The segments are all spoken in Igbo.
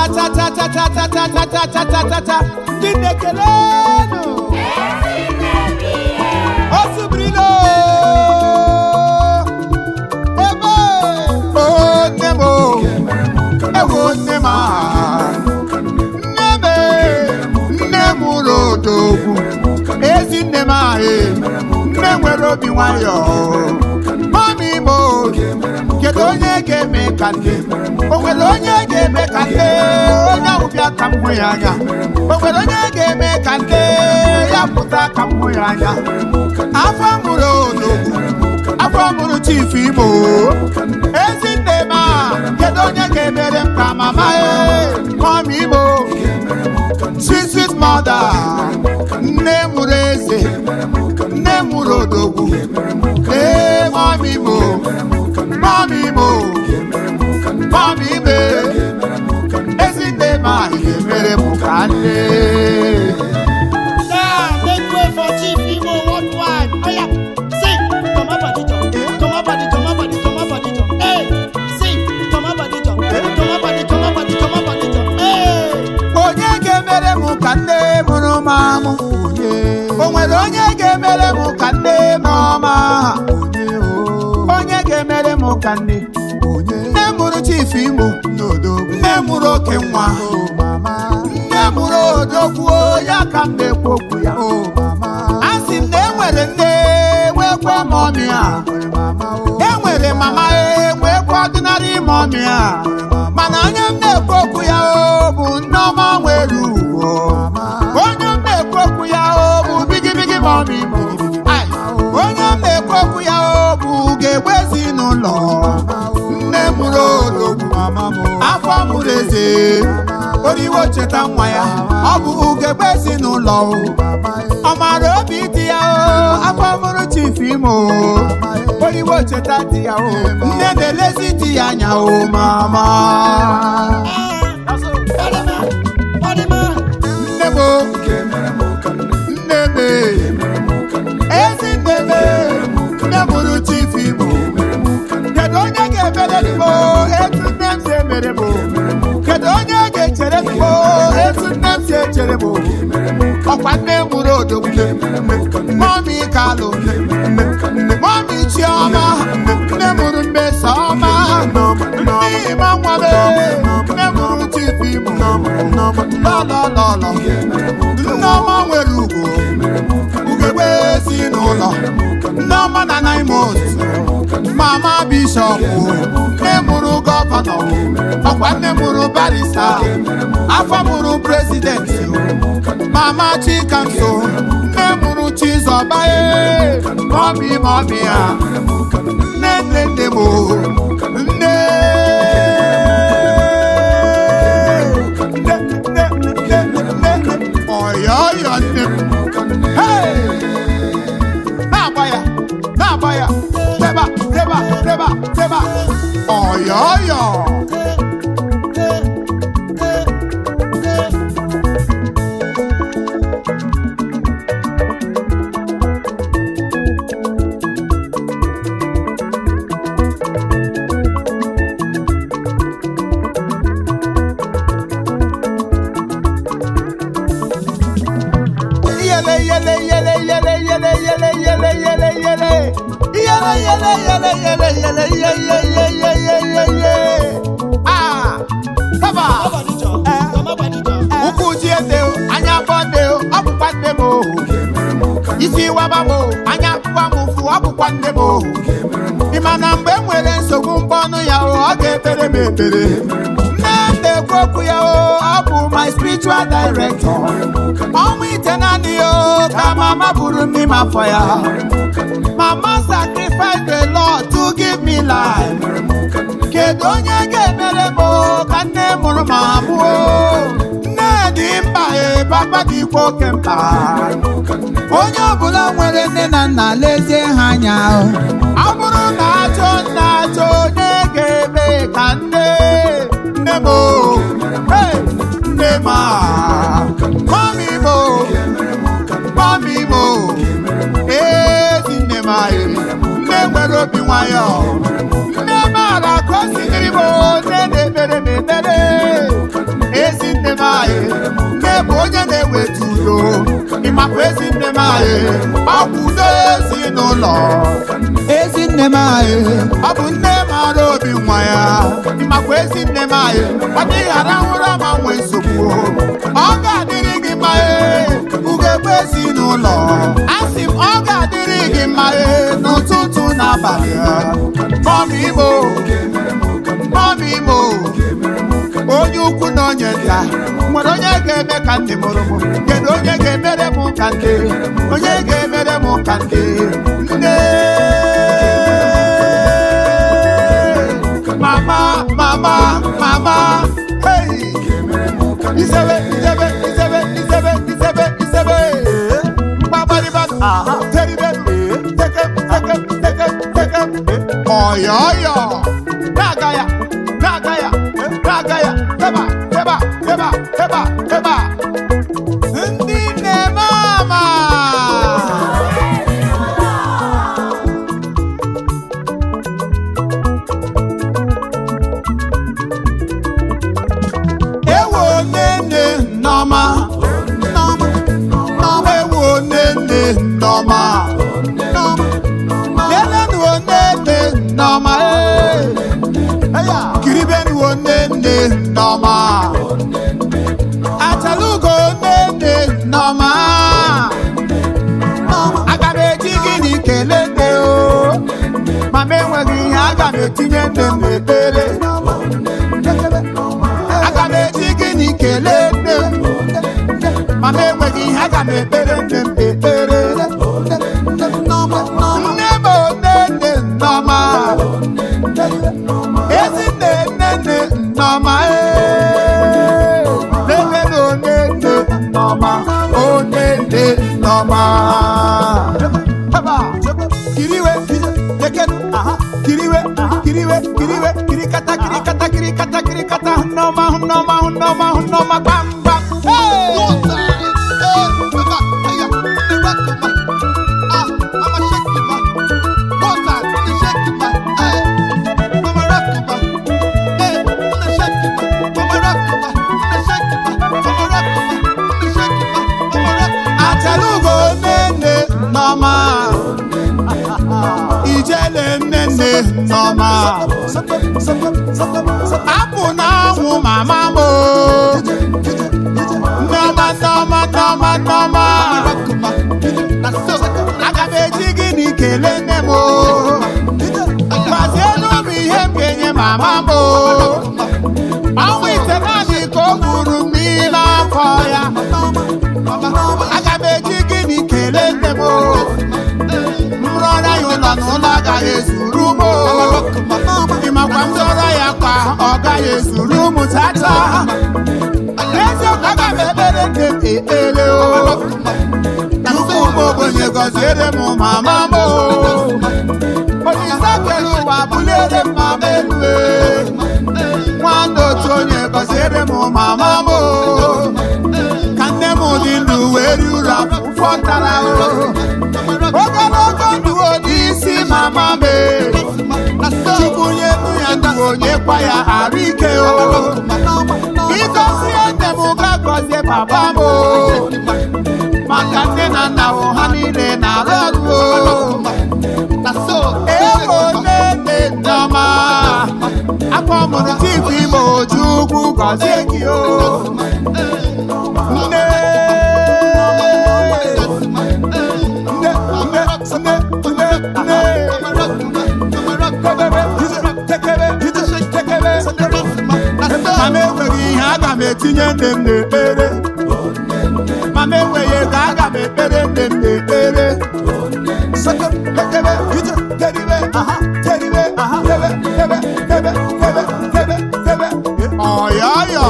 ta Dinekeleno Osubrilo Ebo Nemo Ewo Nema Neme Nemuro Dogu Ezi Nema Nemwero Biwayo Mami Mo Kedonye Game Kande Onwelonye Game Kande Onya Ubia Kamuyanya Onwelonye Game Kande Yaputa Kamuyanya Afamuro Dogu Afamuro Chifimo Ezi Nema Kedonye Game Kamama Mami Mo Sweet mother Nemureze Nemuro Dogu Mami Mo Mami Mo Mami me Ezinde ma mere mukande. Now make way for Chief Imo worldwide. Oh yeah, sing. Come up body jump. Come up body, come up body, come up body jump. Hey, sing. Come up body jump. Come up body, come up body, come up body jump. Hey. Onye ke mere mukande muru mamu. Onwere onye ke mere mukande mama. Onye ke mere mukande. Nemuru Chief Imo Nemuru Okenwa Nemuru Odogwu ya ka m na-ekwu ya asị m na enwere nne nwekwa mọmị a enwere mama nwekwa ọdịnarị mọmị a mana onye m na-ekwu ya bụ Nneọma nwere ugwu onye m na-ekwu ya bụ bigi mọmị onye m na-ekwu ya bụ ga-egbe ezinụlọ Nemuro Odogwu afọ mụrụ eze oriwo cheta nwa ya ọ bụ ugegbe ezinụlọ ọ mara obi dị ya afọ mụrụ Chief Imo oriwo cheta dị ya nne na-elezi di ya anya mama nneme ezi nneme Nemuru Chief Imo kedu onye ga-emere Igbo etu nne m si emere m kedu onye ga-echere Igbo etu nne m si echere m ọkwa nne mụrụ Odogwu mọmị Kalụ mọmị Chioma nne mụrụ Mmesoma ndị Ịma Nwabe nne mụrụ Chief Imo lọlọlọlọ Nneọma nwere ugwu ugegbe ezinụlọ Nneọma na Naimot Mama Bishop nne mụrụ gọvanọ ọkwa nne mụrụ barista afọ mụrụ president Mama Chikamso nne mụrụ Chizọba mọmị ya nne m nne ọyọyọ nne m na-agba ya teba ọyọyọ ukwu ji ede anya bọde ọbụkwa nne m isi waba m anya akpụkwa m ụfụ ọbụkwa nne m ịma na mgbe m nwere nsogbu mbọnụ ya ọ ga-ekpere m ekpere nne na-ekwu okwu ya ọ bụ my spiritual director ọnwụ ite naanị ya ka mama buru m n'ime afọ ya mama sacrifice the Lord to give me life kedu onye ga-emere m ka nne mụrụ ma abụọ nne dị mkpa papa dịkwa oke mkpa onye ọbụla nwere nne na nna lezie ha anya ọ bụrụ na achọ onye ga-eme ka nne m mami mo ezi nne m anyị nne nwere obi nwayọ nne mara ka o si dịrị m nne na-emere m ekpere onye na-eweta udo ịmakwa ezi nne m anyị ọ bụ udo ezinụlọ ezi nne m anyị ọ bụ nne mara obi nwa ya ịmakwa ezi nne m anyị ọ dịghị arahụra ma nwee nsogbu ọ ga-adịrị gị mma ugegbe ezinụlọ asị m ọ ga-adịrị gị mma n'ụtụtụ na abalị Mọmị Imo onye ukwu na onye nta nwere onye ga-eme ka ndị mụrụ m kedu onye ga-emere m ka ndị onye ga-emere m ka ndị nne mama hey isebe mgbabariba teribe teke oyoyo na-aga ya teba ndị na-eme ama ewo nene nneọma ewo nene nneọma elenu onene nneọma kiribenu onene nneọma achalugo onene nneọma aga m eji gịnị kelee nne o ma m enweghị ihe aga m etinye nne m n'ekpere aga m eji gịnị kelee nne ma m enweghị ihe aga m ekpere nne m ekpere nne m onene nneọma ezinne nne nneọma nene na onene nneọma onene nneọma kiriwe kirikata nneọma gbam ijele nnenne nneọma apụ n'anwụ mama m nneọma aga m eji gịnị kelee nne m gwazienụ m ihe m ga-enye mama m ọnwa ite naanị ka o gburu mmiri n'afọ ya aga m eji gịnị kelee nne m n'ụlọ agaghị ezuru m ịmakwa m zọrọ ya kwa ọ gaghị ezuru m tata eziokwu aga m ekpere nne m ekpere tupu m ogbenye gọziere m mama m Olise kere ụwa buliere m mama elu nwanne otu onye gọziere m mama m ka nne m dị ndụ wee rie uru afọ tara ogologo ndụ isi mama m Chukwu nyelu ya ndụ onye kwa ya arụ ike ịgọzie nne m ga gọzie papa m maka nne na nna ha niile na-arụ ọrụ ewo nene nneọma afọ mụrụ Chief Imo Chukwu gọzie gị nne mama enweghị ihe aga m etinye nne m n'ekpere mama enweghị ego aga m ekpere nne m n'ekpere ọyọyọ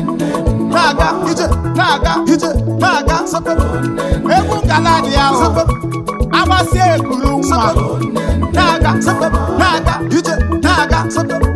na-aga egwu ngala dị ahụ agbasi ekuru nwa na-aga